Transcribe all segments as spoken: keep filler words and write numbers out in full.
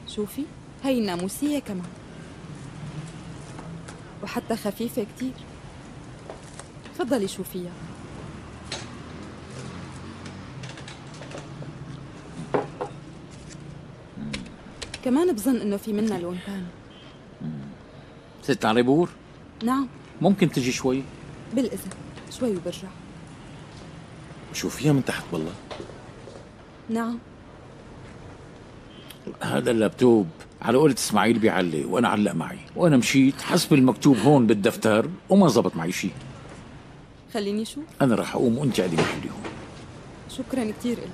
شوفي هي الناموسية كمان، وحتى خفيفة كتير. تفضلي شوفيها. كمان بظن انه في منها لون تاني. ست عربور؟ نعم. ممكن تجي شوي؟ بالإذن شوي وبرجع. شوفيها من تحت والله. نعم. هذا اللابتوب على قولة اسماعيل بيعلق وانا علق معي، وانا مشيت حسب المكتوب هون بالدفتر وما زبط معي شيء. خليني شوف. انا راح اقوم وانت قاعدة محلي هون. شكرا كتير إلك.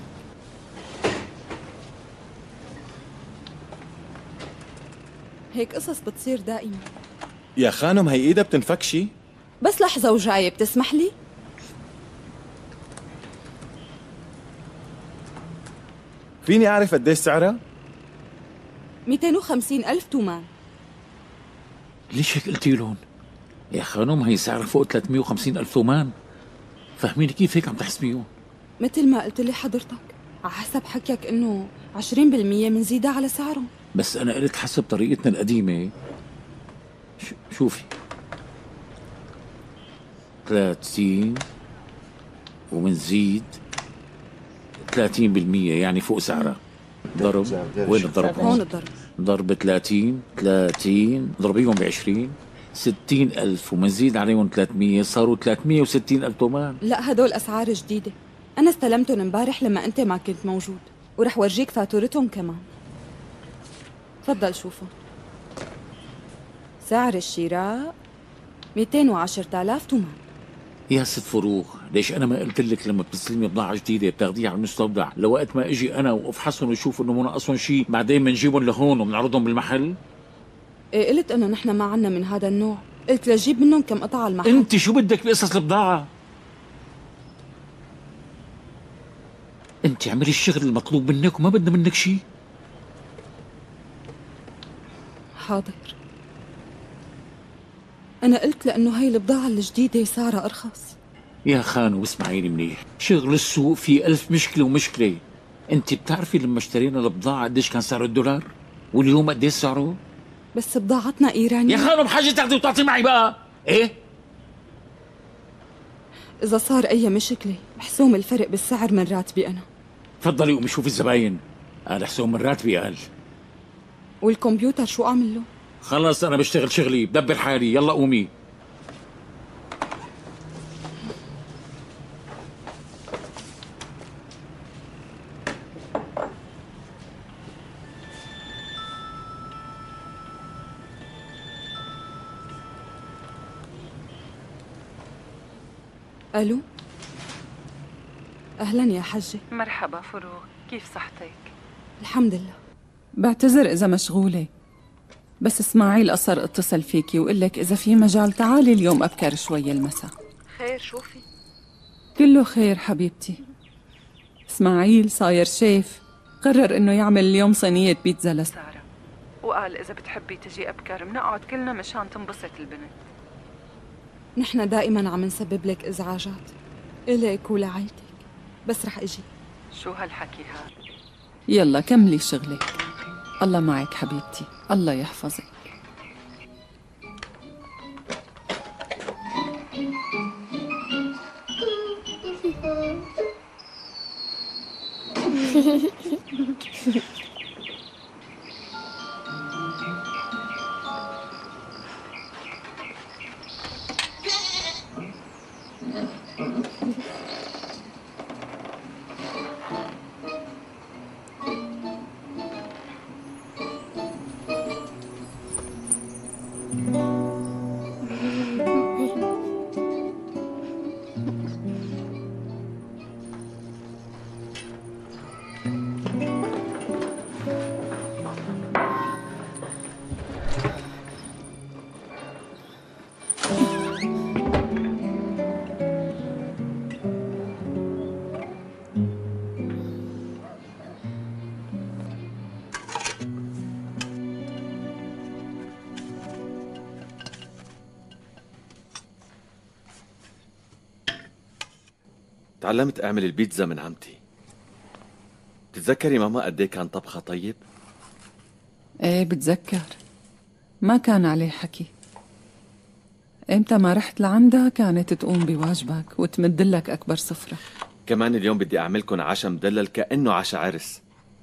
هيك قصص بتصير دائما. يا خانم هي ايدها بتنفكشي. بس لحظة وجاية، بتسمح لي؟ فيني اعرف قديش سعرها؟ مئتين وخمسين ألف تومان. ليش هيك قلتي لهم؟ يا خانم هي سعرها فوق ثلاثمئة وخمسين ألف تومان. فهميني كيف هيك عم تحسبيهم؟ مثل ما قلت لي حضرتك، على حسب حكيك انه عشرين بالمية منزيدها على سعرهم. بس انا قلت حسب طريقتنا القديمة. شوفي ثلاثين ومنزيد ثلاثين بالمية، يعني فوق سعرها. ضرب وين الضرب؟ هون الضرب. ضرب ثلاثين ثلاثين ضربيهم بعشرين، ستين ألف ومنزيد عليهم ثلاثمية، صاروا ثلاثمية وستين ألف تومان. لا هدول أسعار جديدة، أنا استلمتهم امبارح لما أنت ما كنت موجود، ورح ورجيك فاتورتهم كمان. تفضل شوفوا. سعر الشراء مئتين وعشرة آلاف تومان. يا ست فروخ، ليش انا ما قلت لك لما بتستلمي بضاعه جديده بتاخديها على المستودع لوقت ما اجي انا وافحصهم واشوف انه مو ناقصهم شيء، بعدين بنجيبهم لهون وبنعرضهم بالمحل؟ ايه قلت انه نحن ما عنا من هذا النوع، قلت لجيب منهم كم قطعه على المحل. انت شو بدك بقصص البضاعه؟ انت اعملي الشغل المطلوب منك وما بدنا منك شيء. حاضر. أنا قلت لأنه هاي البضاعة الجديدة سعرها أرخص. يا خانو اسمعيني منيح، شغل السوق في ألف مشكلة ومشكلة. أنت بتعرفي لما اشترينا البضاعة قديش كان سعر الدولار؟ واليوم قديش سعره؟ بس بضاعتنا إيرانية. يا خانو بحاجة تاخدي وتعطي معي بقى، إيه؟ إذا صار أي مشكلة محسوم الفرق بالسعر من راتبي أنا. تفضلي قومي شوفي الزباين، هذا حسوم من راتبي أقل. والكمبيوتر شو أعمل له؟ خلص أنا بشتغل شغلي، بدبر حالي، يلا قومي. ألو، أهلا يا حجة. مرحبا فروغ، كيف صحتك؟ الحمد لله. بعتذر إذا مشغولة، بس اسماعيل أصر اتصل فيكي وقال لك إذا في مجال تعالي اليوم أبكر شوي المساء. خير شوفي. كله خير حبيبتي. اسماعيل صاير شيف، قرر إنه يعمل اليوم صينية بيتزا لسارة، وقال إذا بتحبي تجي أبكر منقعد كلنا مشان تنبسط البنت. نحن دائما عم نسبب لك إزعاجات، إلك ولعائلتك، بس رح أجي. شو هالحكي هذا؟ يلا كملي شغلك. الله معك حبيبتي، الله يحفظك. تعلمت اعمل البيتزا من عمتي. تتذكري ماما قد ايه كان طبخها طيب؟ ايه بتذكر، ما كان عليه حكي. امتى ما رحت لعندها كانت تقوم بواجبك وتمدلك أكبر صفرة. كمان اليوم بدي أعملكن عشا مدلل كأنه عشا عرس.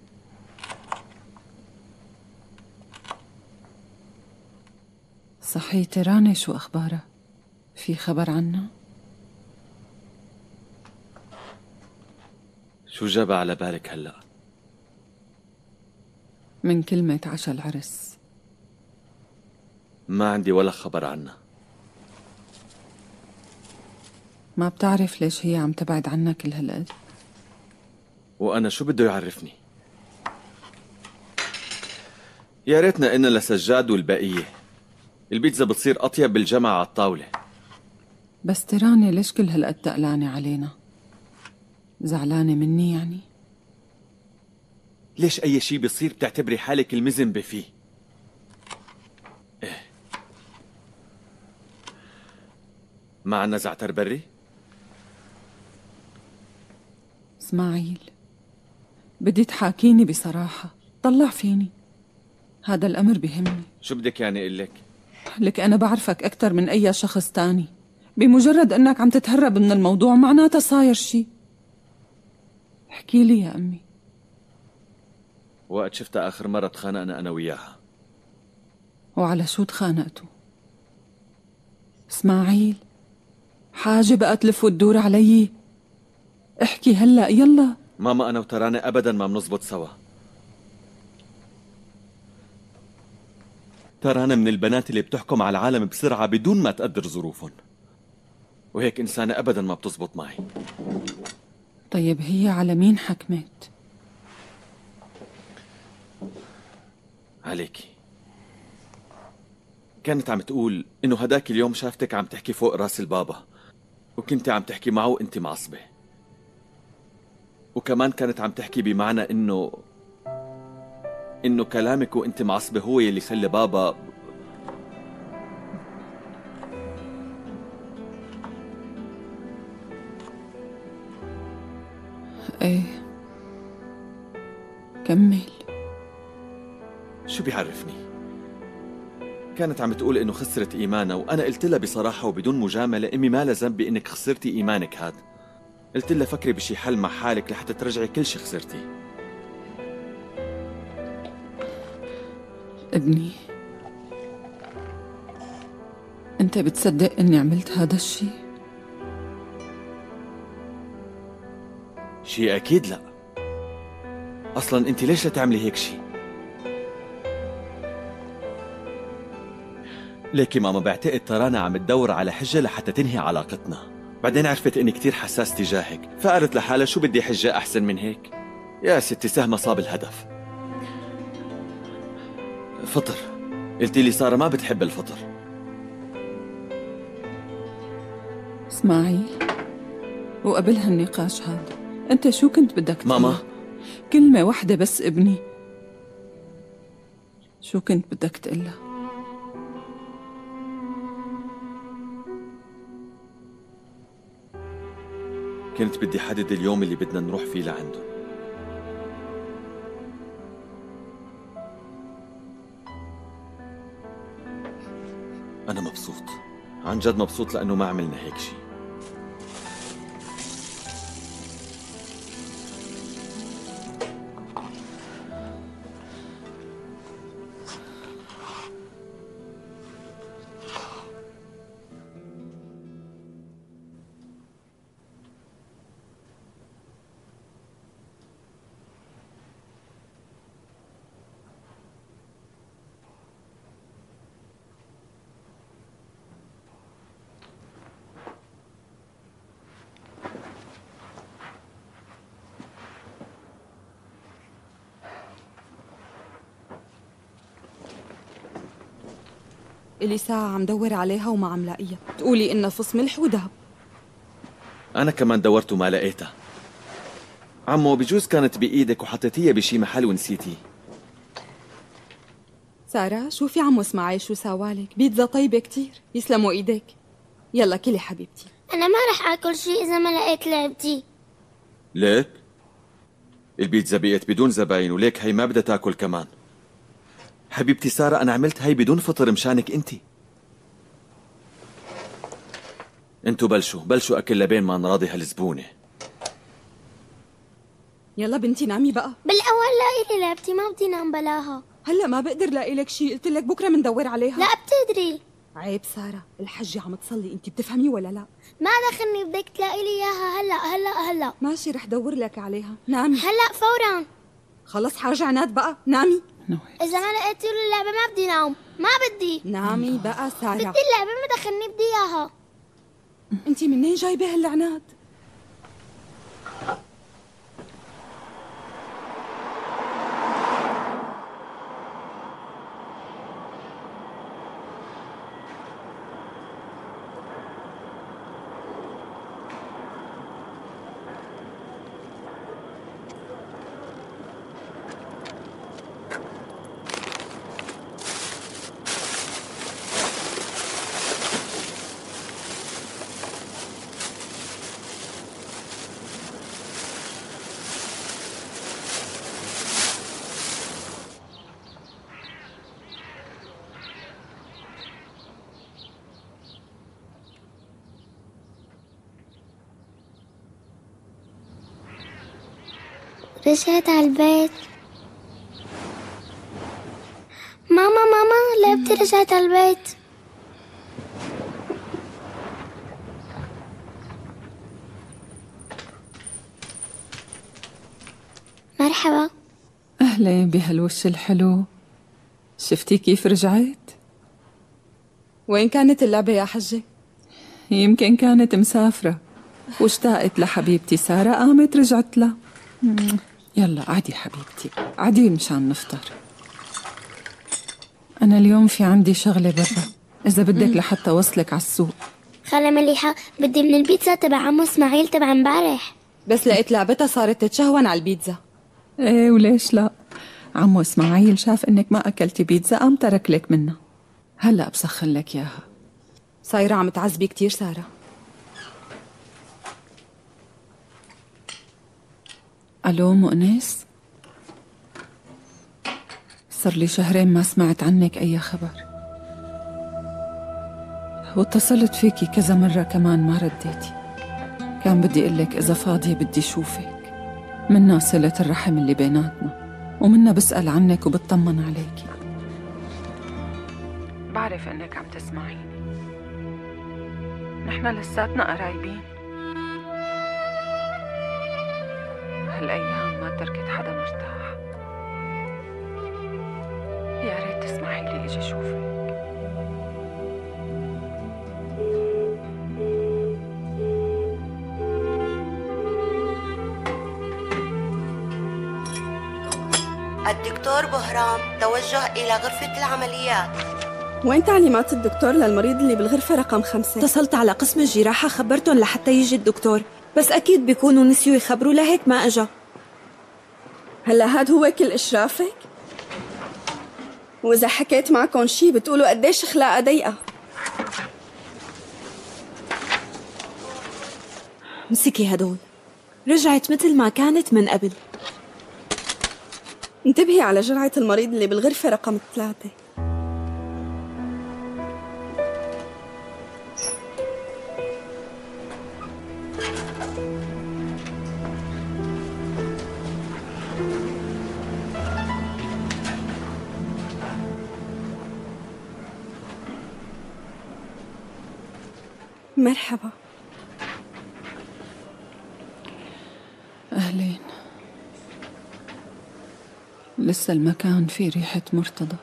صحيح تراني، شو أخبارها؟ في خبر عنها؟ شو جاب على بالك هلأ؟ من كلمة عشا العرس. ما عندي ولا خبر عنها. ما بتعرف ليش هي عم تبعد عنك كل هالقد؟ وأنا شو بده يعرفني؟ يا ريتنا إن لسجاد والبقية. البيتزا بتصير أطيب بالجمع على الطاولة. بس تراني ليش كل هالقد تقلانة علينا؟ زعلانة مني يعني؟ ليش أي شي بيصير بتعتبري حالك المذنبة فيه؟ إيه. ما عنا زعتر بري؟ اسماعيل، بدي تحاكيني بصراحة، طلع فيني. هذا الأمر بهمني. شو بدك يعني أقول لك؟ لك أنا بعرفك أكتر من أي شخص تاني. بمجرد أنك عم تتهرب من الموضوع معناتها صاير شي. احكي لي يا أمي. وقت شفتها آخر مرة تخانقنا أنا وياها. وعلى شو تخانقتوا؟ اسماعيل، حاجة بقى تلف وتدور علي. احكي هلأ يلا. ماما أنا وترانة أبدا ما بنزبط سوا. ترانة من البنات اللي بتحكم على العالم بسرعة بدون ما تقدر ظروفهم، وهيك إنسانة أبدا ما بتزبط معي. طيب هي على مين حكمت؟ عليكي. كانت عم تقول إنه هداك اليوم شافتك عم تحكي فوق راس البابا، وكنت عم تحكي معه وإنت معصبة. وكمان كانت عم تحكي بمعنى إنه إنه كلامك وإنت معصبة هو يلي خلى بابا. ايه كمل. شو بيعرفني؟ كانت عم تقول إنه خسرت إيمانها، وأنا قلت لها بصراحة وبدون مجاملة إمي ما لها ذنب بإنك خسرتي إيمانك هاد. قلت لها فكري بشي حل مع حالك لحتى ترجعي كل شي خسرتي. ابني، انت بتصدق اني عملت هذا الشي؟ شي أكيد لا. أصلا أنت ليش لتعملي هيك شي؟ ليكي ماما بعتقد ترانا عم تدور على حجة لحتى تنهي علاقتنا. بعدين عرفت إني كتير حساس تجاهك، فقالت لحالها شو بدي حجة أحسن من هيك. يا ستي سهمة صاب الهدف. فطر. قلتي لي سارة ما بتحب الفطر. اسماعيل، وقبل هالنقاش هذا انت شو كنت بدك تقول؟ ماما كلمة واحدة بس ابني. شو كنت بدك تقلها؟ كنت بدي حدد اليوم اللي بدنا نروح فيه لعنده. أنا مبسوط، عن جد مبسوط لأنه ما عملنا هيك شي. إلي ساعة عم دور عليها وما عم لاقيها، تقولي إنها فص ملح وذهب. أنا كمان دورت وما لقيتها. عمو بجوز كانت بإيدك وحطيتيها بشي محل ونسيتيه. سارة شوفي عمو اسماعيل شو سوالك، بيتزا طيبة كتير، يسلموا إيديك. يلا كلي حبيبتي. أنا ما رح آكل شيء إذا ما لقيت لعبتي. ليك؟ البيتزا بقيت بدون زباين وليك هي ما بدها تاكل كمان. حبيبتي سارة، أنا عملت هاي بدون فطر مشانك أنتي. انتوا بلشوا بلشوا أكل لبين ما نراضي هالزبونة. يلا بنتي نامي بقى. بالاول لاقي لي لعبتي، ما بدي نام بلاها. هلا ما بقدر لاقي لك شيء، قلت لك بكره مندور عليها. لا بتدري. عيب ساره، الحجه عم تصلي، انت بتفهمي ولا لا؟ ما دخلني، بدك تلاقي لي اياها هلا هلا هلا. ماشي رح دور لك عليها، نامي هلا فورا. خلص حاجه عناد بقى، نامي. اذا ما لقيت له اللعبه ما بدي نام، ما بدي. نامي بقى ساره. بدي اللعبه، ما دخلني، بدي اياها. انت منين جايبه هالعناد؟ رجعت على البيت. ماما ماما لعبتي رجعت على البيت. مرحبا. أهلين بهالوش الحلو. شفتي كيف رجعت؟ وين كانت اللعبه يا حجه؟ يمكن كانت مسافرة واشتاقت لحبيبتي سارة، قامت رجعت لها. يلا قعدي حبيبتي، قعدي مشان نفطر. أنا اليوم في عندي شغلة برا، إذا بدك لحتى وصلك على السوق. خالة مليحة، بدي من البيتزا تبع عمو اسماعيل تبع امبارح. بس لقيت لعبتها صارت تتشهون على البيتزا. ايه وليش لا؟ عمو اسماعيل شاف انك ما اكلتي بيتزا، قام ترك لك منها. هلا بسخن لك اياها. صايره عم تعذبي كتير ساره. الو مؤنس، صار لي شهرين ما سمعت عنك اي خبر، واتصلت فيكي كذا مرة كمان ما رديتي. كان بدي اقلك اذا فاضية بدي شوفك، منا صلة الرحم اللي بيناتنا، ومنا بسأل عنك وبطمن عليكي. بعرف انك عم تسمعيني، نحن لساتنا قرايبين. هالأيام ما تركت حدا مرتاح. يا ريت تسمحي لي اجي شوفك. الدكتور بهرام توجه إلى غرفة العمليات. وين تعليمات الدكتور للمريض اللي بالغرفة رقم خمسة؟ اتصلت على قسم الجراحة خبرتهم لحتى يجي الدكتور، بس أكيد بيكونوا نسيوا يخبروا لهيك ما أجا. هلا هاد هو كل إشرافك؟ وإذا حكيت معكم شي بتقولوا قديش خلاقة ضيقة. مسكي هدول، رجعت مثل ما كانت من قبل. انتبهي على جرعة المريض اللي بالغرفة رقم ثلاثة. مرحبا. أهلين. لسه المكان فيه ريحة مرتضى.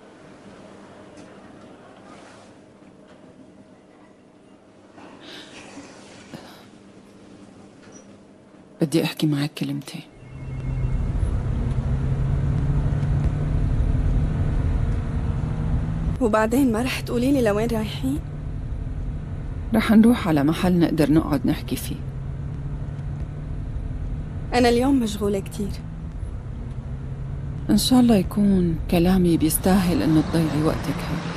بدي أحكي معك كلمتين. وبعدين ما رح تقولي لي لوين رايحين؟ رح نروح على محل نقدر نقعد نحكي فيه. أنا اليوم مشغولة كتير. إن شاء الله يكون كلامي بيستاهل إنه تضيعي وقتك هذا.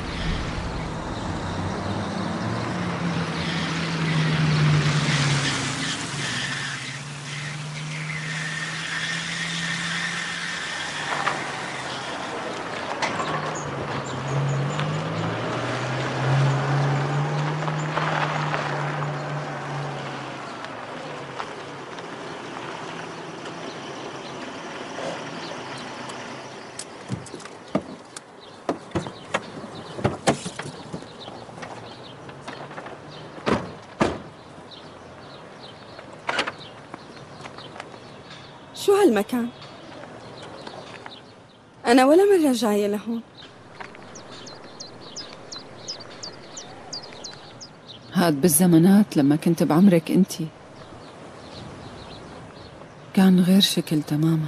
هالمكان. أنا ولا مرة جاية لهون. هاد بالزمانات لما كنت بعمرك انتي كان غير شكل تماما.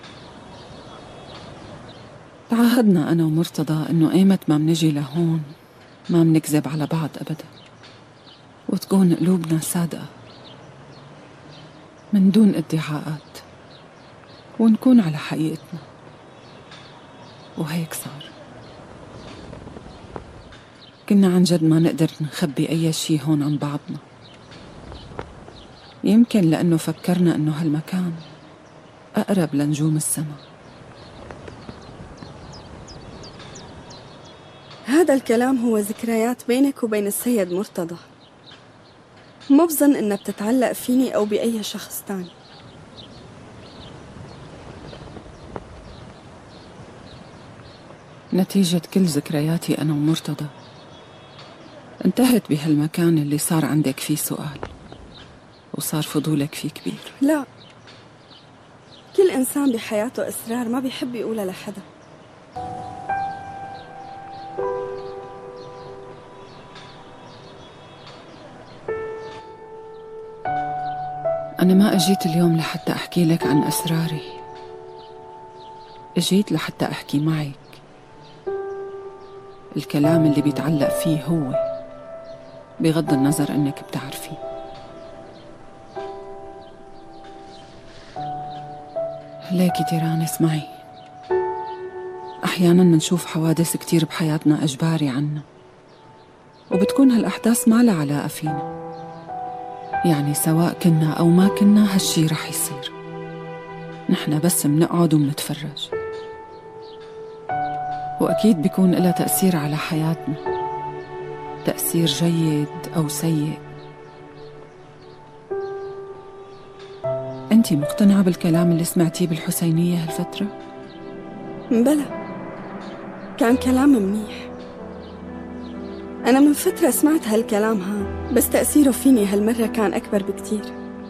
تعهدنا أنا ومرتضى إنه أيمت ما منجي لهون ما منكذب على بعض أبدا، وتكون قلوبنا صادقة من دون ادعاءات، ونكون على حقيقتنا. وهيك صار. كنا عن جد ما نقدر نخبي أي شي هون عن بعضنا، يمكن لأنه فكرنا إنه هالمكان أقرب لنجوم السما. هذا الكلام هو ذكريات بينك وبين السيد مرتضى، ما بظن إنها بتتعلق فيني أو بأي شخص تاني. نتيجة كل ذكرياتي أنا ومرتضى انتهت بهالمكان اللي صار عندك فيه سؤال وصار فضولك فيه كبير. لا، كل إنسان بحياته أسرار ما بيحب يقولها لحدا. أنا ما أجيت اليوم لحتى أحكي لك عن أسراري، أجيت لحتى أحكي معك. الكلام اللي بيتعلق فيه هو بغض النظر أنك بتعرفيه. ليكي تيران اسمعي، أحياناً منشوف حوادث كتير بحياتنا أجباري عنا، وبتكون هالأحداث ما لها علاقة فينا، يعني سواء كنا أو ما كنا هالشي رح يصير، نحن بس منقعد ومنتفرج. وأكيد بيكون لها تأثير على حياتنا، تأثير جيد أو سيء. أنتي مقتنعة بالكلام اللي سمعتيه بالحسينية هالفترة؟ بلى، كان كلام منيح. أنا من فترة سمعت هالكلام ها، بس تأثيره فيني هالمرة كان أكبر بكتير.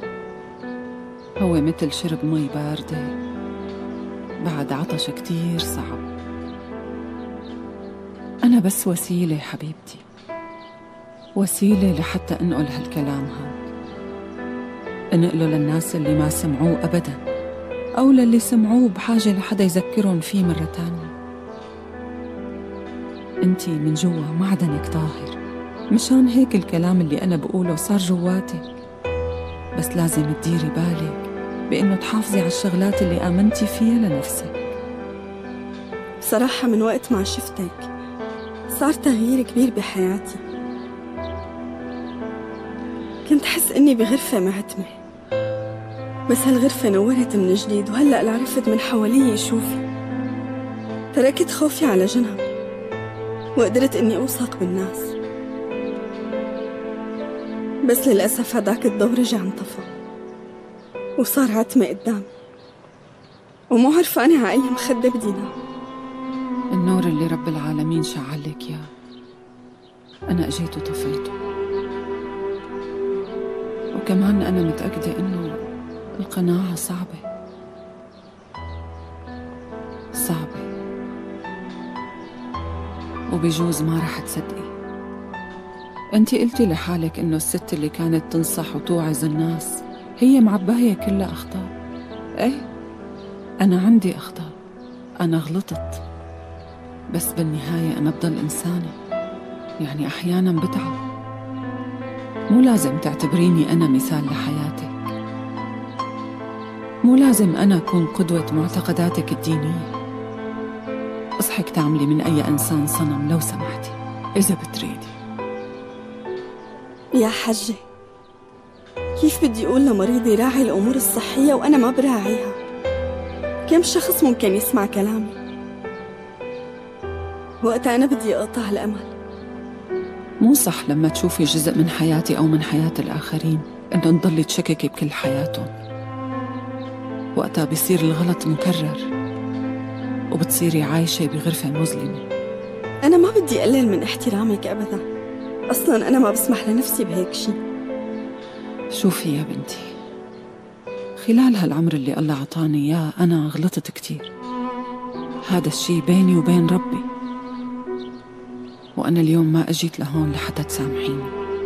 هو مثل شرب مي باردة بعد عطش كتير صعب. أنا بس وسيلة حبيبتي، وسيلة لحتى أنقل هالكلام ها، أنقله للناس اللي ما سمعوه أبداً، أو للي سمعوه بحاجة لحدا يذكرهم فيه مرة تانية. أنتي من جوا معدنك طاهر، مشان هيك الكلام اللي أنا بقوله صار جواتك، بس لازم تديري بالك بأنه تحافظي على الشغلات اللي آمنتي فيها لنفسك. بصراحة من وقت ما شفتك صار تغيير كبير بحياتي. كنت حس إني بغرفة معتمة، بس هالغرفة نورت من جديد، وهلأ اللي عرفت من حوالي شوفي. تركت خوفي على جنب وقدرت إني أوثق بالناس، بس للأسف هداك الضوء رجع انطفى وصار عتمة قدامي، ومو عارفة أنا على أي مخدة بدي نام. النور اللي رب العالمين شعلك إياه أنا أجيت وطفيته، وكمان أنا متأكدة إنه القناعة صعبة صعبة، وبيجوز ما رح تصدقي. أنتي قلتي لحالك إنه الست اللي كانت تنصح وتوعظ الناس هي معباية كلها أخطاء. إيه، أنا عندي أخطاء، أنا غلطت، بس بالنهاية أنا بضل إنسانة، يعني أحياناً بتعب. مو لازم تعتبريني أنا مثال لحياتك، مو لازم أنا أكون قدوة معتقداتك الدينية. اصحك تعملي من أي إنسان صنم لو سمحتي إذا بتريدي. يا حجة، كيف بدي أقول لمريضي راعي الأمور الصحية وأنا ما براعيها؟ كم شخص ممكن يسمع كلامي؟ وقتها أنا بدي أقطع الأمل. مو صح لما تشوفي جزء من حياتي أو من حياة الآخرين إنه تضلي تشككي بكل حياتهم. وقتها بيصير الغلط مكرر وبتصيري عايشة بغرفة مظلمة. أنا ما بدي أقلل من احترامك أبدا، أصلا أنا ما بسمح لنفسي بهيك شي. شوفي يا بنتي، خلال هالعمر اللي الله عطاني إياه أنا غلطت كتير. هذا الشي بيني وبين ربي، وأنا اليوم ما أجيت لهون لحتى تسامحيني.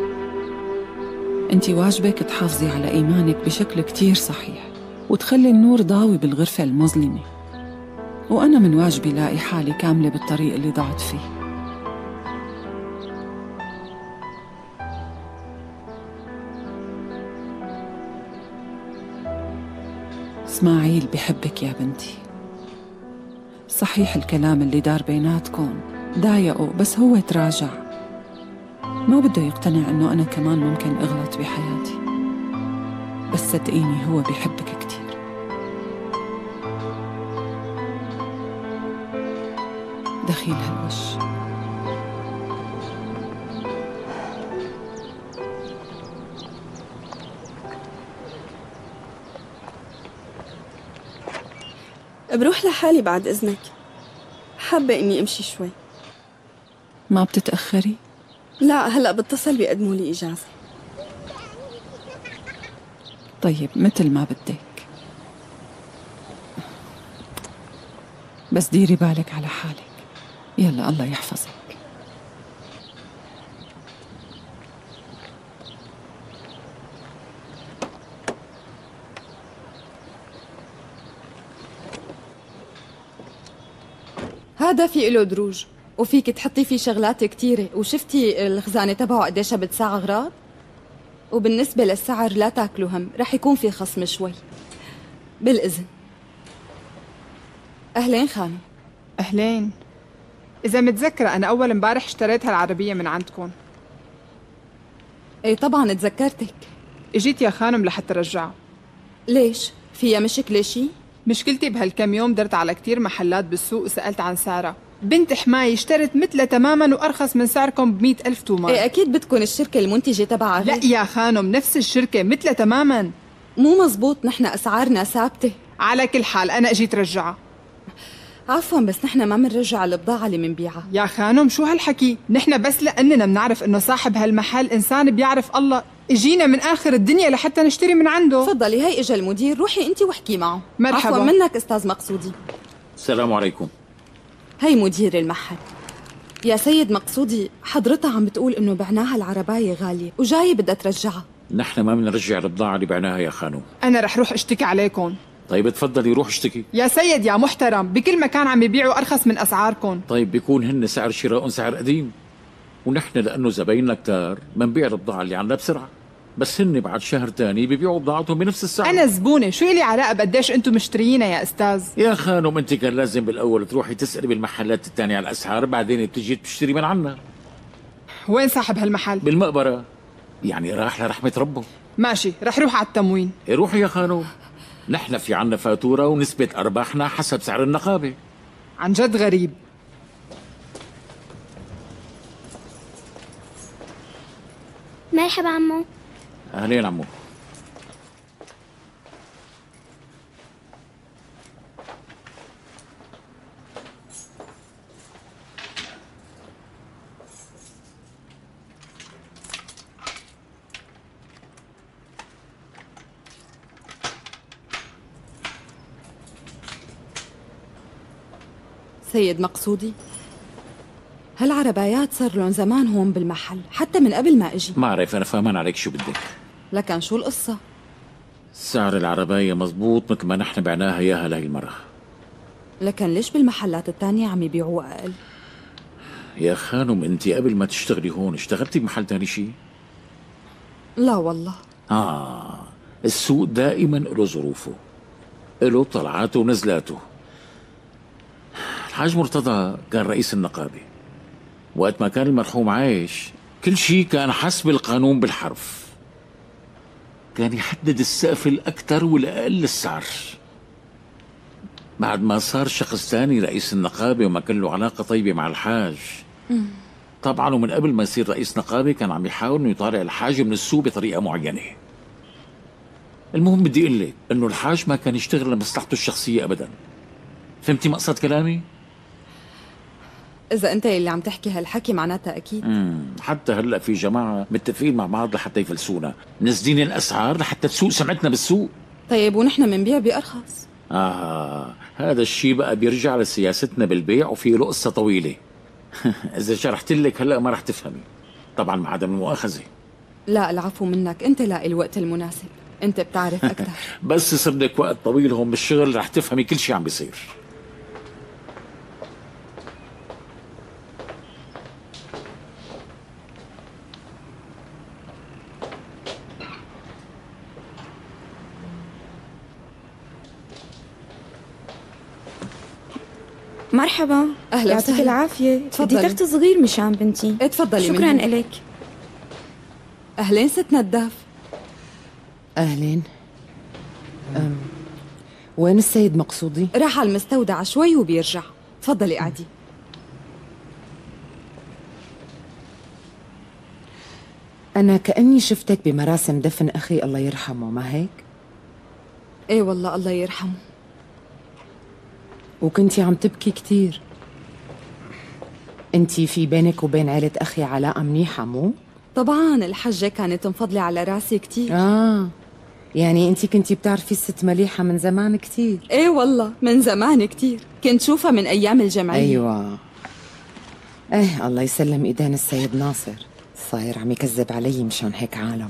أنتي واجبك تحافظي على إيمانك بشكل كتير صحيح، وتخلي النور ضاوي بالغرفة المظلمة، وأنا من واجبي لاقي حالي كاملة بالطريق اللي ضعت فيه. إسماعيل بحبك يا بنتي. صحيح الكلام اللي دار بيناتكم ضايقه، بس هو تراجع، ما بده يقتنع إنه أنا كمان ممكن أغلط بحياتي. بس صدقيني هو بيحبك كتير. دخيل هالوش. بروح لحالي بعد إذنك، حابة إني أمشي شوي. ما بتتأخري؟ لا، هلأ بتصل بيقدموا لي إجازة. طيب مثل ما بدك، بس ديري بالك على حالك. يلا الله يحفظك. هذا في له دروج، وفيك تحطي فيه شغلات كتيرة. وشفتي الخزانة تبعه قديش بتساع أغراض؟ وبالنسبة للسعر لا تاكلوا هم، رح يكون في خصم شوي. بالإذن. أهلين خانم. أهلين. إذا متذكرة أنا أول امبارح اشتريت هالعربية من عندكم. إيه طبعا تذكرتك. اجيت يا خانم لحتى رجعها. ليش؟ فيها مشكلة شي؟ مشكلتي بهالكم يوم درت على كتير محلات بالسوق وسألت عن سعرها. بنت حماي اشترت مثلها تماما وأرخص من سعركم بمئة ألف تومان. إيه أكيد بدكن الشركة المنتجة تبعها. لا يا خانم، نفس الشركة مثلها تماما. مو مزبوط، نحن أسعارنا ثابتة. على كل حال أنا أجيت رجعها. عفوا، بس نحن ما منرجع البضاعة اللي منبيعها. يا خانم شو هالحكي؟ نحن بس لأننا بنعرف إنه صاحب هالمحل إنسان بيعرف الله، اجينا من آخر الدنيا لحتى نشتري من عنده. تفضلي، هي إجا المدير، روحي أنت واحكي معه. مرحبا. عفوا منك أستاذ مقصودي. السلام عليكم. هي مدير المحل. يا سيد مقصودي، حضرتها عم بتقول إنه بعناها العرباية غالية وجاي بدها ترجعها. نحن ما بنرجع البضاعة اللي بعناها يا خانم. أنا رح روح اشتكي عليكم. طيب تفضلي روح اشتكي. يا سيد يا محترم، بكل مكان عم يبيعوا أرخص من أسعاركم. طيب بيكون هن سعر شراء سعر قديم، ونحن لأنه زبايننا كتار بنبيع البضاعة اللي عنا بسرعة، بس هن بعد شهر تاني بيبيعوا بضاعتهم بنفس السعر. أنا زبونة، شو إلي علاقة بقديش أنتم مشتريينها يا أستاذ؟ يا خانم أنت كان لازم بالأول تروحي تسألي بالمحلات التانية على الأسعار، بعدين بتجي تشتري من عنا. وين صاحب هالمحل؟ بالمقبرة، يعني راح لرحمة ربه. ماشي، رح روح على التموين. إيه روحي يا خانم، نحن في عنا فاتورة ونسبة أرباحنا حسب سعر النقابة. عن جد غريب. مرحبا عمو. أهلين عمو. سيد مقصودي، هالعربايات صار لهم زمان هون بالمحل، حتى من قبل ما اجي. ما عرف، أنا فهمان عليك شو بدك. لكن شو القصة؟ سعر العرباية مزبوط مثل ما نحن بعناها إياها لهي المرة. لكن ليش بالمحلات التانية عم يبيعوها أقل؟ يا خانم أنت قبل ما تشتغلي هون اشتغلتي بمحل تاني شي؟ لا والله. آه، السوق دائما له ظروفه، له طلعاته ونزلاته. الحاج مرتضى كان رئيس النقابة، وقت ما كان المرحوم عايش كل شيء كان حسب القانون بالحرف، كان يحدد السقف الأكثر والأقل للسعر. بعد ما صار شخص ثاني رئيس النقابة وما كان له علاقة طيبة مع الحاج طبعا، ومن قبل ما يصير رئيس نقابة كان عم يحاول انه يطالع الحاج من السوق بطريقة معينة. المهم بدي اقول لك انه الحاج ما كان يشتغل لمصلحته الشخصية ابدا. فهمتي مقصد كلامي؟ إذا أنت اللي عم تحكي هالحكي معناتها أكيد. امم حتى هلا في جماعة متفقين مع بعض لحتى يفلسونا، منزلين الأسعار لحتى تسوق سمعتنا بالسوق. طيب ونحن منبيع بأرخص. آه هذا الشيء بقى بيرجع لسياستنا بالبيع وفي له قصة طويلة. إذا شرحت لك هلأ ما رح تفهمي، طبعا مع عدم المؤاخذة. لا العفو منك، أنت لاقي الوقت المناسب، أنت بتعرف أكثر. بس يصير لك وقت طويل هون بالشغل رح تفهمي كل شيء عم بيصير. مرحبا. أهلا يعطيك وسهلا. العافية. بدي تفضلي. تخت صغير مشان بنتي. اتفضلي. شكرا مني. إلك. أهلين ست نداف. أهلين. أم. وين السيد مقصودي؟ راح على المستودع شوي وبيرجع. تفضلي قعدي. أنا كأني شفتك بمراسم دفن أخي الله يرحمه، ما هيك؟ إيه والله الله يرحمه. وكنتي عم تبكي كتير. انتي في بينك وبين عيلة أخي علاقة منيحة مو؟ طبعا الحجة كانت مفضلة على راسي كتير. آه يعني انتي كنتي بتعرفي الست مليحة من زمان كتير. ايه والله من زمان كتير، كنت شوفها من أيام الجمعية. أيوة. ايه الله يسلم ايدين السيد ناصر، صاير عم يكذب علي مشان هيك عالم.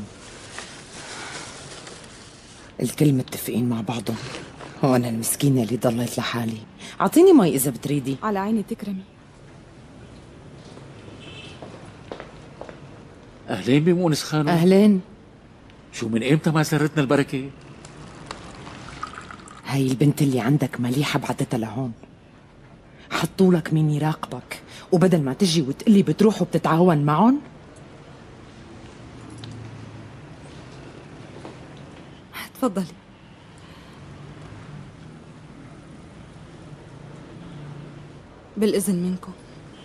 الكل متفقين مع بعضهم وأنا المسكينة اللي ضليت لحالي. أعطيني مي إذا بتريدي. على عيني تكرمي. أهلين بمؤنس خانم. أهلين. شو من إمتى ما سرتنا البركة؟ هاي البنت اللي عندك مليحة بعدتها لهون، حطولك مين يراقبك، وبدل ما تجي وتقلي بتروح وبتتعاون معهم. تفضلي. بالإذن منكم.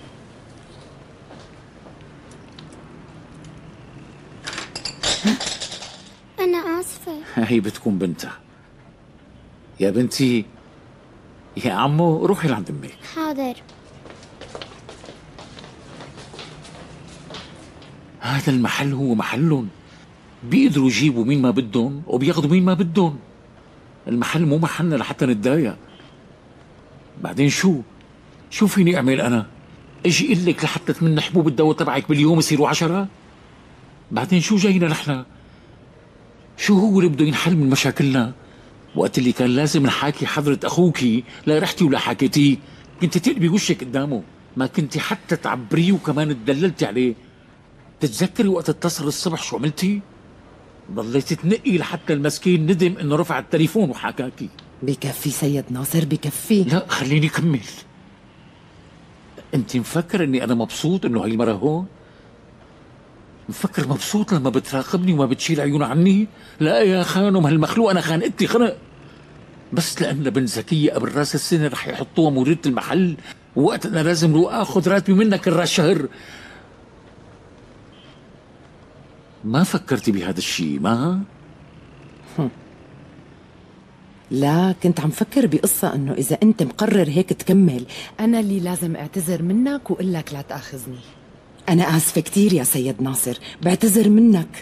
أنا آسفة. هي بتكون بنتها. يا بنتي يا عمو روحي لعند امك. حاضر. هذا المحل هو محلهم، بيقدروا يجيبوا مين ما بدهم وبياخذوا مين ما بدهم. المحل مو محلنا لحتى نتضايق. بعدين شو شو فيني اعمل انا؟ اجي اقول لك لحتى تمن حبوب الدواء تبعك باليوم يصيروا عشرة؟ بعدين شو جاينا نحن؟ شو هو اللي بده ينحل من مشاكلنا؟ وقت اللي كان لازم نحاكي حضرة اخوكي لا رحتي ولا حكيتيه، كنت تقلبي وشك قدامه، ما كنتي حتى تعبريه وكمان تدللتي عليه. تتذكري وقت اتصل الصبح شو عملتي؟ ضليتي تنقي لحتى المسكين ندم انه رفع التليفون وحكاكي. بكفي سيد ناصر بكفي. لا خليني كمل. انت مفكر اني انا مبسوط انه هاي المرة هون؟ مفكر مبسوط لما بتراقبني وما بتشيل عيونها عني؟ لا يا خانم، هالمخلوق انا خانقتني خنق. بس لان بنت زكية قبل راس السنة رح يحطوها مديرة المحل، ووقت انا لازم روح اخذ راتبي منك كل راس شهر. ما فكرتي بهذا الشيء ما؟ لا كنت عم فكر بقصة انه اذا انت مقرر هيك تكمل انا اللي لازم اعتذر منك واقول لك لا تاخذني. انا اسفة كتير يا سيد ناصر، بعتذر منك.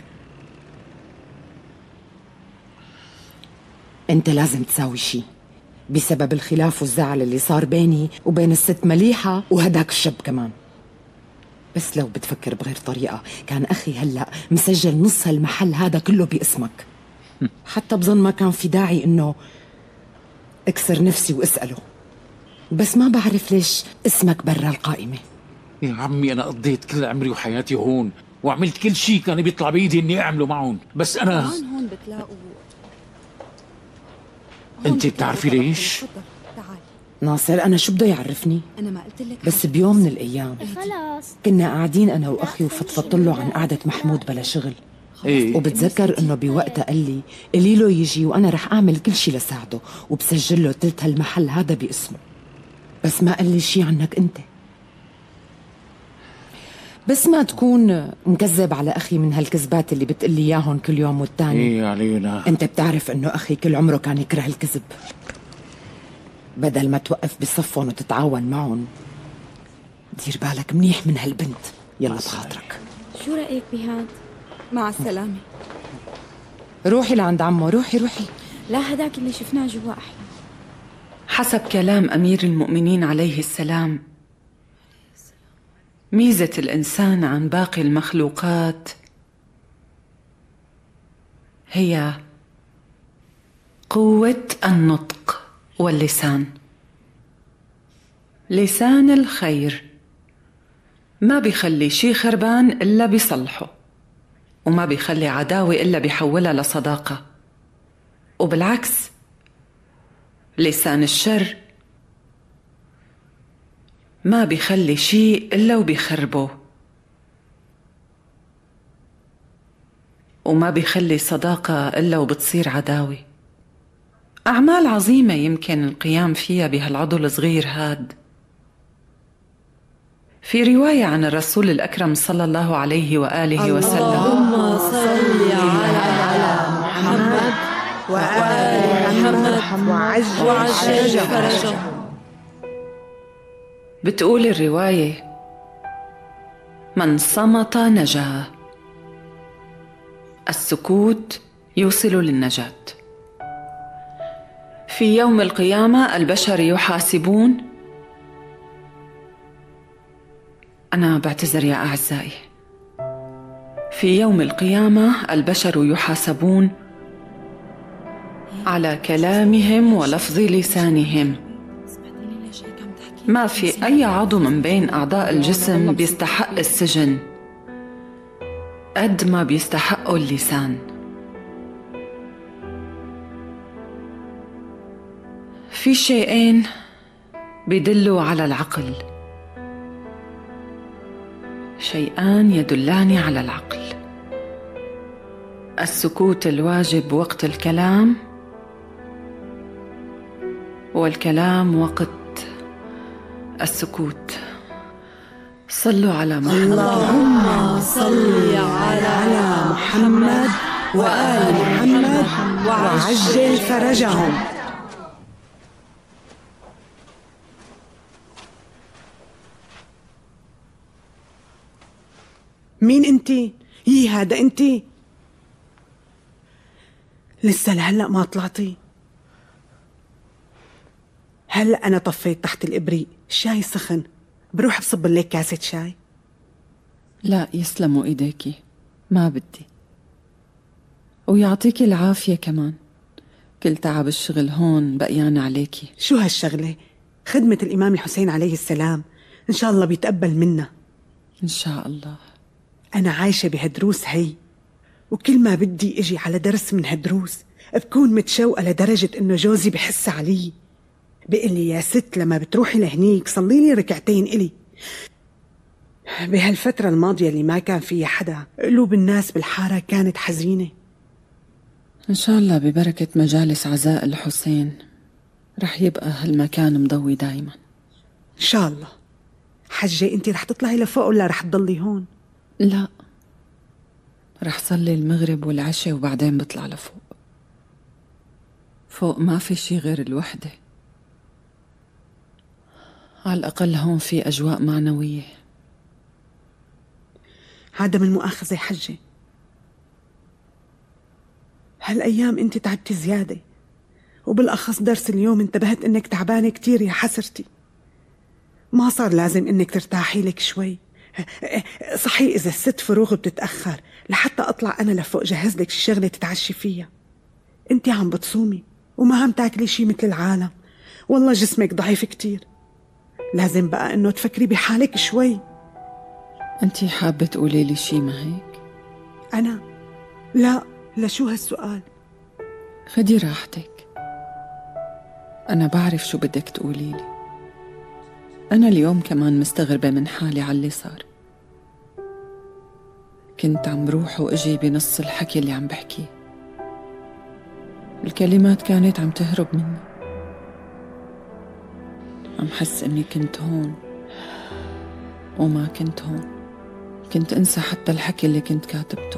انت لازم تساوي شيء بسبب الخلاف والزعل اللي صار بيني وبين الست مليحة وهداك الشاب كمان. بس لو بتفكر بغير طريقة كان أخي هلأ مسجل نص هالمحل هذا كله باسمك. حتى بظن ما كان في داعي إنه اكسر نفسي واسأله، بس ما بعرف ليش اسمك برا القائمة. يا عمي أنا قضيت كل عمري وحياتي هون وعملت كل شيء كان بيطلع بإيدي إني أعمله معهم، بس أنا هون هون بتلاقوا. أنت بتعرفي ليش؟ تفضل تعالي. ناصر أنا شو بده يعرفني؟ أنا ما قلت لك بس بيوم من الأيام خلاص كنا قاعدين أنا وأخي وفضفضت له عن قعدة محمود بلا شغل. إيه؟ وبتذكر إنه بوقتها قال لي قلي له يجي وأنا رح أعمل كل شيء لساعده وبسجل له تلت هالمحل هذا باسمه، بس ما قال لي شيء عنك أنت. بس ما تكون مكذب على أخي من هالكذبات اللي بتقلي إياهم كل يوم والتاني. إيه علينا. أنت بتعرف إنه أخي كل عمره كان يكره الكذب. بدل ما توقف بصفهم وتتعاون معهم دير بالك منيح من هالبنت. يلا بخاطرك. شو رأيك بهاد؟ مع السلامة. روحي لعند عمو، روحي روحي. لا هداك اللي شفناه جوا أحلى. حسب كلام أمير المؤمنين عليه السلام، ميزة الإنسان عن باقي المخلوقات هي قوة النطق واللسان. لسان الخير ما بيخلي شي خربان إلا بيصلحه، وما بيخلي عداوة إلا بيحولها لصداقة، وبالعكس لسان الشر ما بيخلي شي إلا وبيخربه، وما بيخلي صداقة إلا وبتصير عداوة. أعمال عظيمة يمكن القيام فيها بهالعضو الصغير هاد. في رواية عن الرسول الأكرم صلى الله عليه وآله وسلم: اللهم صل على محمد وآل محمد وعجل فرجهم. بتقول الرواية: من صمت نجا. السكوت يوصل للنجاة. في يوم القيامة البشر يحاسبون. أنا بعتذر يا أعزائي. في يوم القيامة البشر يحاسبون على كلامهم ولفظ لسانهم. ما في أي عضو من بين أعضاء الجسم بيستحق السجن قد ما بيستحقوا اللسان. في شيئين بيدلوا على العقل، شيئان يدلان على العقل: السكوت الواجب وقت الكلام، والكلام وقت السكوت. صلوا على محمد. اللهم صل على محمد وآل محمد وعجل فرجهم. مين انتي؟ يي هذا انتي؟ لسه لهلأ ما طلعتي؟ هلأ أنا طفيت تحت الإبريق، الشاي سخن، بروح بصب لك كاسة شاي. لا يسلموا إيديكي، ما بدي. ويعطيكي العافية كمان، كل تعب الشغل هون بقيان عليكي. شو هالشغلة؟ خدمة الإمام الحسين عليه السلام، إن شاء الله بيتقبل منا. إن شاء الله. أنا عايشة بهالدروس هي، وكل ما بدي إجي على درس من هالدروس بكون متشوقة لدرجة إنه جوزي بحس علي، بيقول لي يا ست لما بتروحي لهنيك صلي لي ركعتين إلي. بهالفترة الماضية اللي ما كان فيها حدا، قلوب الناس بالحارة كانت حزينة. إن شاء الله ببركة مجالس عزاء الحسين رح يبقى هالمكان مضوي دايما. إن شاء الله. حجة أنت رح تطلعي لفوق ولا رح تضلي هون؟ لا، رح صلي المغرب والعشاء وبعدين بطلع لفوق. فوق ما في شي غير الوحدة، على الأقل هون في أجواء معنوية. عدم المؤاخذة حجة، هالأيام أنت تعبتي زيادة، وبالأخص درس اليوم انتبهت إنك تعبانة كتير يا حسرتي. ما صار لازم إنك ترتاحي لك شوي. صحيح إذا الست فروغ بتتأخر لحتى أطلع أنا لفوق جهز لك شغلة تتعشي فيها. أنت عم بتصومي وما عم تاكلي شي مثل العالم، والله جسمك ضعيف كتير، لازم بقى إنه تفكري بحالك شوي. أنتي حابة تقولي لي شي ما هيك؟ أنا؟ لا، لشو هالسؤال؟ خدي راحتك، أنا بعرف شو بدك تقولي لي. أنا اليوم كمان مستغربة من حالي على اللي صار. كنت عم بروح وأجي بنص الحكي اللي عم بحكيه، الكلمات كانت عم تهرب مني. عم حس إني كنت هون وما كنت هون، كنت أنسى حتى الحكي اللي كنت كاتبته.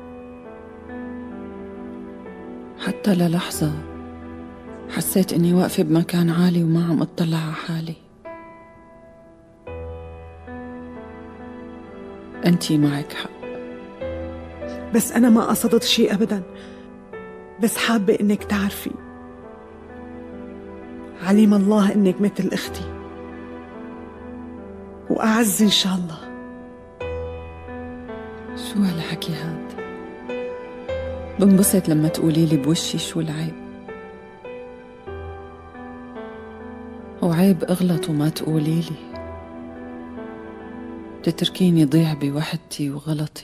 حتى للحظة حسيت إني واقفة بمكان عالي وما عم أطلع على حالي. أنتي معك حق، بس أنا ما قصدت شي أبدا. بس حابة إنك تعرفي عليم الله إنك مثل أختي وأعز إن شاء الله. شو هالحكي هاد؟ بنبسط لما تقولي لي بوشي شو العيب، وعيب اغلط وما تقولي لي، تتركيني ضيع بوحدتي وغلطي.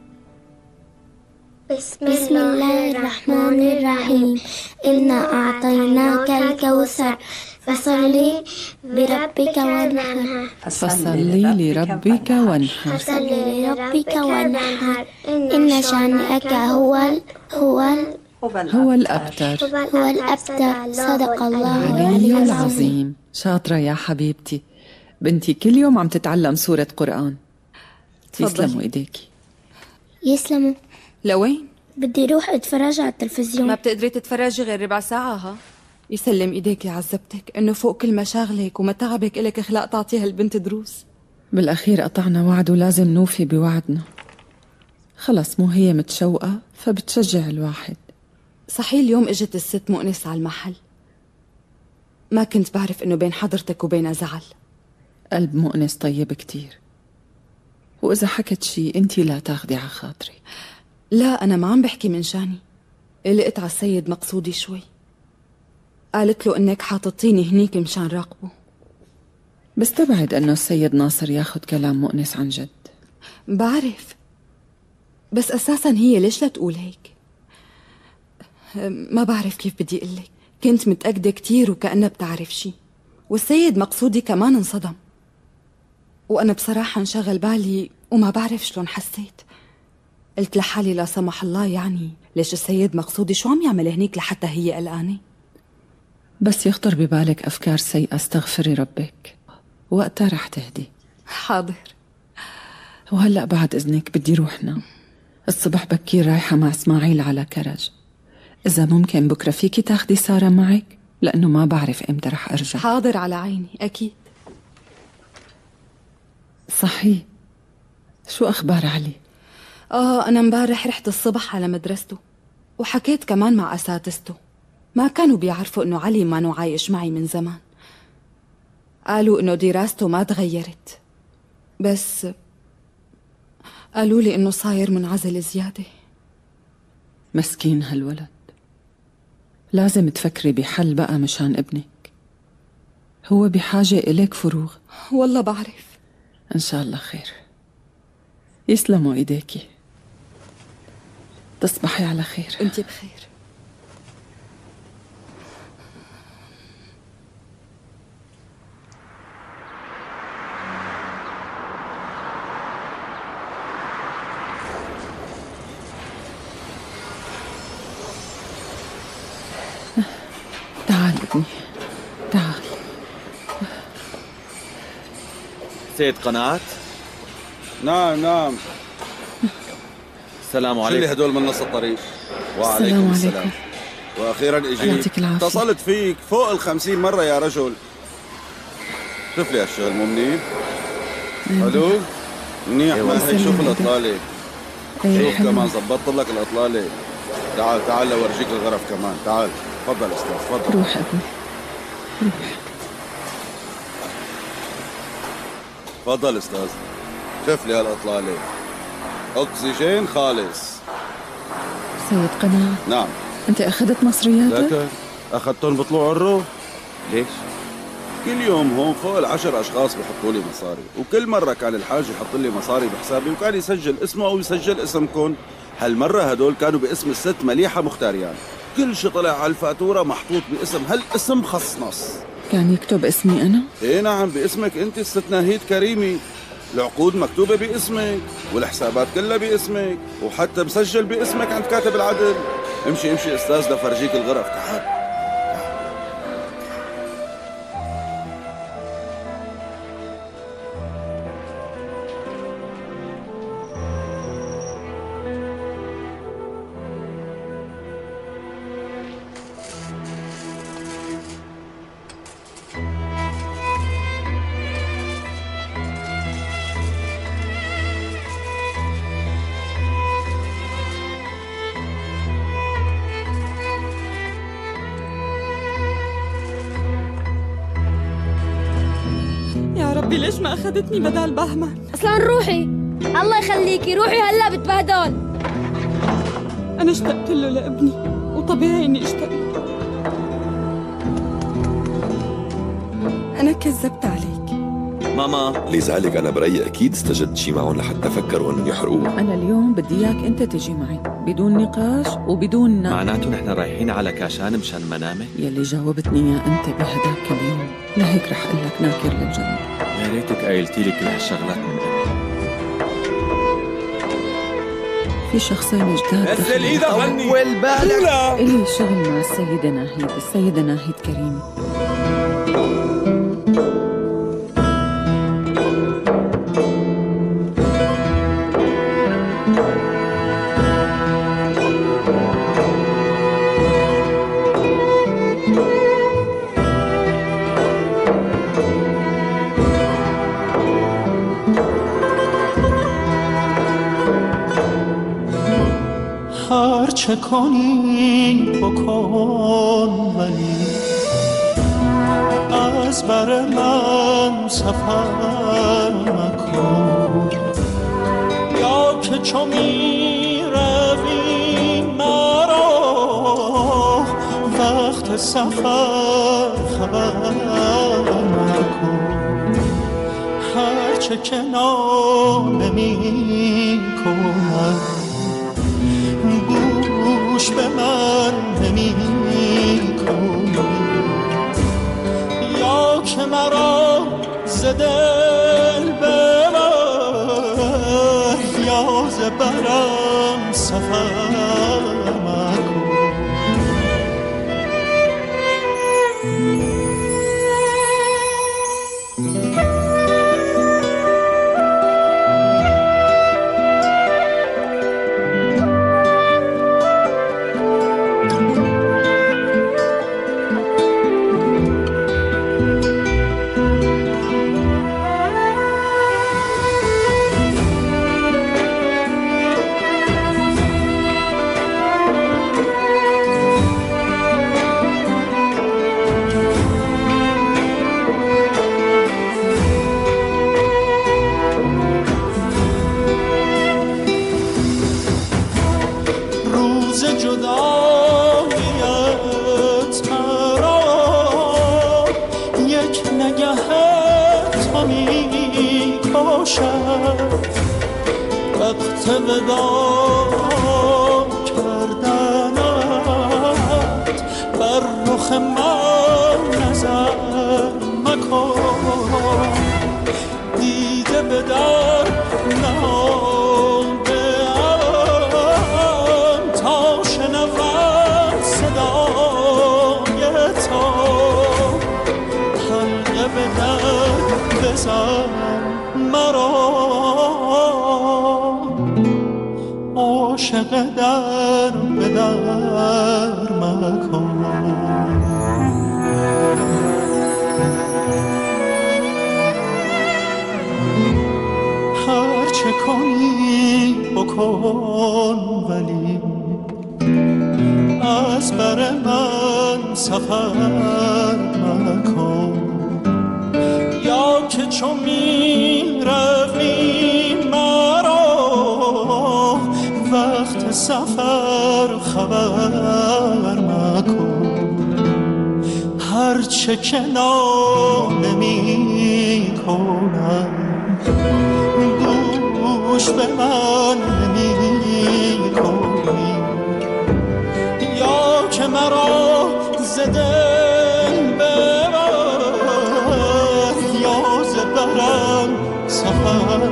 بسم الله الرحمن الرحيم. إنا أعطيناك الكوثر فصلي بربك وانحر. فصلي لربك وانحر. فصلي لربك وانحر. إن شانئك هو ال هو ال هو الأبتر. هو الأبتر. صدق الله العلي العظيم. شاطرة يا حبيبتي، بنتي كل يوم عم تتعلم سورة قرآن. يسلموا ايديكي. يسلموا. لوين؟ بدي روح اتفرج على التلفزيون. ما بتقدري تتفرجي غير ربع ساعة ها؟ يسلم ايديك يا عزبتك، انه فوق كل مشاغلك ومتعبك الك اخلاق تعطيها البنت دروس. بالاخير قطعنا وعد ولازم نوفي بوعدنا. خلص مو هي متشوقة فبتشجع الواحد. صحيح اليوم اجت الست مؤنس على المحل، ما كنت بعرف انه بين حضرتك وبينها زعل. قلب مؤنس طيب كتير، واذا حكت شي انتي لا تاخدي على خاطري. لا انا ما عم بحكي من شاني، قلقت على السيد مقصودي شوي، قالت له انك حاططيني هنيك مشان راقبه. بستبعد انه السيد ناصر ياخد كلام مؤنس عن جد. بعرف، بس اساسا هي ليش لا تقول هيك؟ ما بعرف كيف بدي اقلك، كنت متأكدة كتير وكأنها بتعرف شي، والسيد مقصودي كمان انصدم، وأنا بصراحة انشغل بالي وما بعرف شلون حسيت. قلت لحالي لا سمح الله، يعني ليش السيد مقصودي شو عم يعمل هنيك لحتى هي قلقانة؟ بس يخطر ببالك أفكار سيئة استغفري ربك، وقتها رح تهدي. حاضر. وهلأ بعد إذنك بدي روح نام، الصبح بكير رايحة مع اسماعيل على كرج. إذا ممكن بكرة فيكي تاخدي سارة معك، لأنه ما بعرف إمتى رح أرجع. حاضر على عيني أكيد. صحيح، شو أخبار علي؟ آه أنا مبارح رحت الصبح على مدرسته، وحكيت كمان مع أساتذته، ما كانوا بيعرفوا إنه علي مانو عايش معي من زمان. قالوا إنه دراسته ما تغيرت، بس قالوا لي إنه صاير منعزل زيادة. مسكين هالولد، لازم تفكري بحل بقى مشان ابنك، هو بحاجة إليك فروغ. والله بعرف. إن شاء الله خير. يسلموا إيديكي، تصبحي على خير. أنت بخير. تعال ابني تعال. سيد قناعات؟ نعم نعم. السلام عليكم. شو اللي هدول من نص الطريق؟ وعليكم السلام, السلام. واخيرا اجيت. اتصلت فيك فوق الخمسين مرة يا رجل. شوف لي هالشغل مو منيح؟ الو؟ منيح. ما هي شوف الاطلالة. شوف كمان زبطت لك الاطلالة. تعال تعال لورجيك الغرف كمان. تعال تفضل استاذ تفضل. روح ابني روح. تفضل استاذ. شوف لي هالاطلالة، اكسجين خالص. سيد قناعة. نعم. انت اخذت مصرياتك؟ لكن اخذتهم بطلوع الروح. ليش؟ كل يوم هون فوق العشر اشخاص بيحطوا لي مصاري، وكل مرة كان الحاج يحط لي مصاري بحسابي وكان يسجل اسمه او يسجل اسمكم. هالمرة هدول كانوا باسم الست مليحة مختاريان، كل شي طلع على الفاتورة محطوط باسم هالاسم خص نص. كان يكتب اسمي أنا؟ إيه نعم باسمك أنت الست ناهيد كريمي، العقود مكتوبة باسمك والحسابات كلها باسمك وحتى مسجل باسمك عند كاتب العدل. امشي امشي أستاذ لفرجيك الغرف. تعال. ربي ليش ما أخذتني بدل بهمن؟ أصلا روحي، الله يخليكي روحي هلا بتبهدل. أنا اشتقت له لابني وطبيعي إني اشتقت. أنا كذبت عليك ماما. لذلك أنا برأيي أكيد استجدت معهم لحتى فكروا أنهم يحرقوه. أنا اليوم بدي إياك أنت تجي معي بدون نقاش وبدون نام. معناته نحن رايحين على كاشان مشان منامة؟ يلي جاوبتني يا أنت بهداك اليوم لهيك رح أقول لك ناكر للجنة. يا ريتك قايلتي لي كل هالشغلات من قبل. في شخصين جداد. نزل ايدك عني. طول بالك. إلي شغل مع السيدة ناهيد، السيدة ناهيد كريمة. هرچه کنی بکن ولی از بر من سفر مکن، یا که چو می روی مرا وقت سفر خبر مکن. هرچه که نامه می کنم گوش به من نمی کنی، یا که مرا ز دل ببر یا ز برم سفر مکن. وقت وداع کردنت بر رخ من نظر مکن، دیده به در نهاده‌ام تا شنوم صدای تو، حلقه به در بزن مرا عاشق در به در مکن. هرچه کنی بکن ولی از بر من سفر مکن، یا که چو می روی مرا وقت سفر خبر مکن. هرچه که نامه می کنم گوش به من نمی کنی، یا که مرا ز دل ببر یا ز برم سفر